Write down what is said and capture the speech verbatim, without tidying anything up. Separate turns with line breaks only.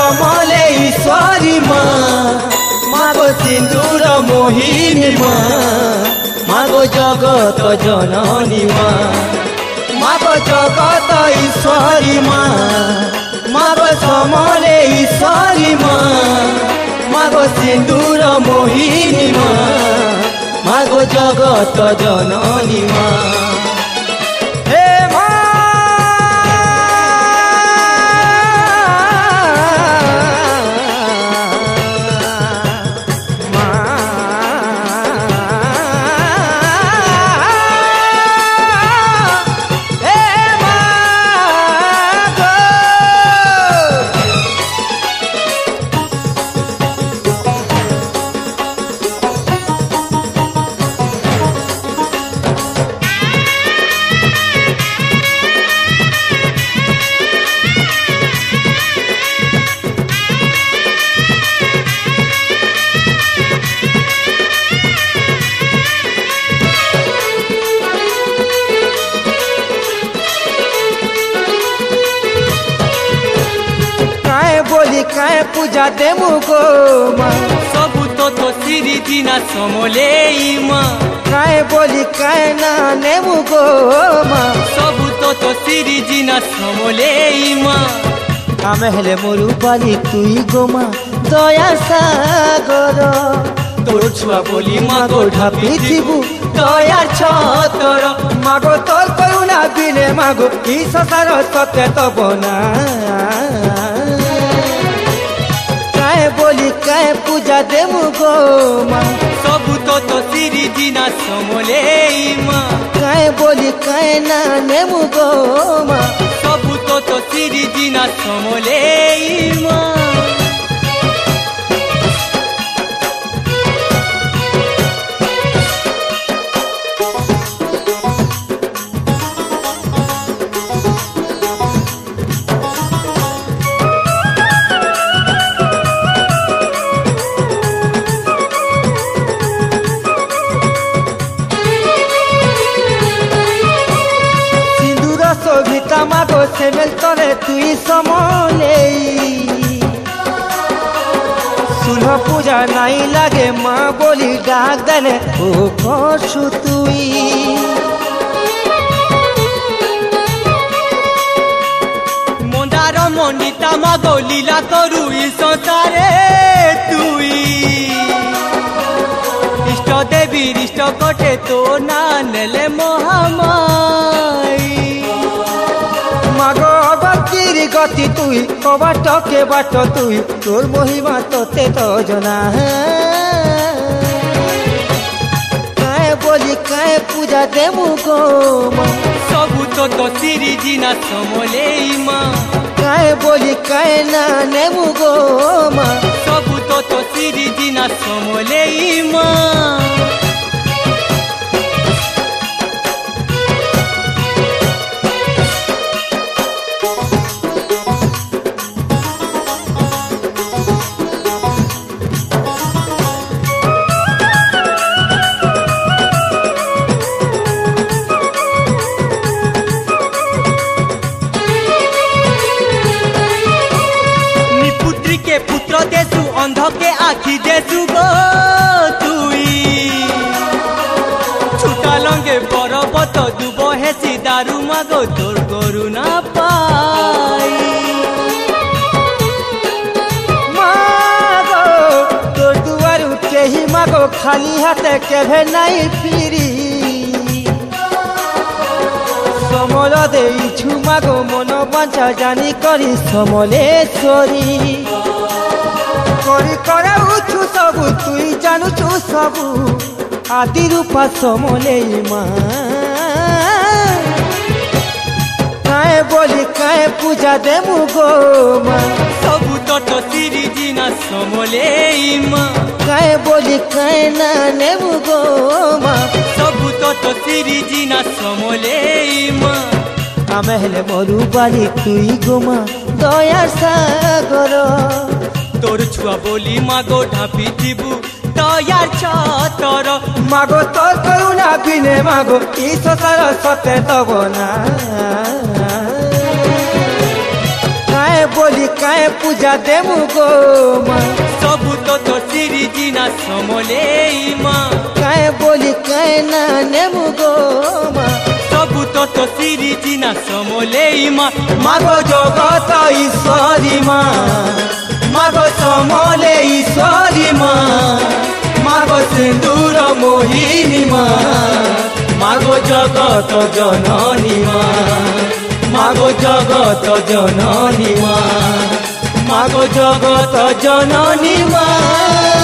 समले ईश्वरी माँ मागो सिंदूर मोहिनी माँ मागो जगत जननी माँ मागो जगत ईश्वरी माँ मागो समले ईश्वरी माँ मागो सिंदूर मोहिनी माँ मागो जगत जननी माँ काय पूजा देमु गो माँ
सबु तो तो सिरी दिना समले माँ
काय बोली काय ना नेमु गो माँ
सबु तो तो सिरी दिना समले माँ
आमे हेले मोरु बाली तुई गो माँ दया सागर
तोर छुआ बोली माँ गो ढापी जीबू
दया छतर मागो तोर करुणा बिने मागो ई संसार सत्य तो बना काय बोली काय पूजा देमु गो माँ
सबु तो तो सिरी दिना समले माँ
काय बोली काय ना नेमु गो माँ
सबु तो तो सिरी दिना समले माँ
शोभिता मागो सेमेल तले तुई समले सुलह पूजा नहीं लागे माँ बोली डाक देने ओ कछु तुई
मंदार मंडिता मागो लीला करू ई संसारे तुई इष्ट देवी इष्ट कटे तो ना नेले महामाई
मागो भक्तिर गति तुई बाट के बाट तुई तोर महिमा तोते तो जना काय बोली काय पूजा देमु गो माँ
सबु तो तो सिरी दिना समले माँ
काय बोली काय ना नेमु गो माँ
सबु तो तो सिरी दिना समले माँ पुत्र देसु अंध के आखि देसु गो तुई छुटा लंगे पर्वत दुब हेसी दारू मागो तोर गरु ना पाई
मागो तोर दुआरू केही मागो खाली हाथे केभे नहीं फिरी समल देइछु मागो मन बांचा जानी करी समलेश्वरी करी कराउछु सबु तुई जानुछु सबु आदि रूपा समले माँ काय बोली काय पूजा देमु गो माँ
सबु तो तो सिरी दिना समले माँ
काय बोली काय ना नेमु गो माँ
सबु तो तो सिरी दिना समले माँ
आमे हेले मोरु बाली तुई गो माँ दया सागर
तोर छुआ बोली मागो ढापी जीबू दयार छतर
मागो तोर करुणा बिने मागो ई संसार सत्य तो बना काय बोली काय काहे पूजा देमु गो माँ
सबु तो तो सिरिजी ना समलेई माँ
काहे बोली काहे ना नेमु गो माँ
सबु तो तो सिरिजी ना समलेई माँ
मागो जगत ईश्वरी माँ मागो समले ईश्वरी माँ मागो सिंदूर मोहिनी माँ मागो जगत जननी माँ मागो जगत जननी माँ मागो जगत जननी माँ।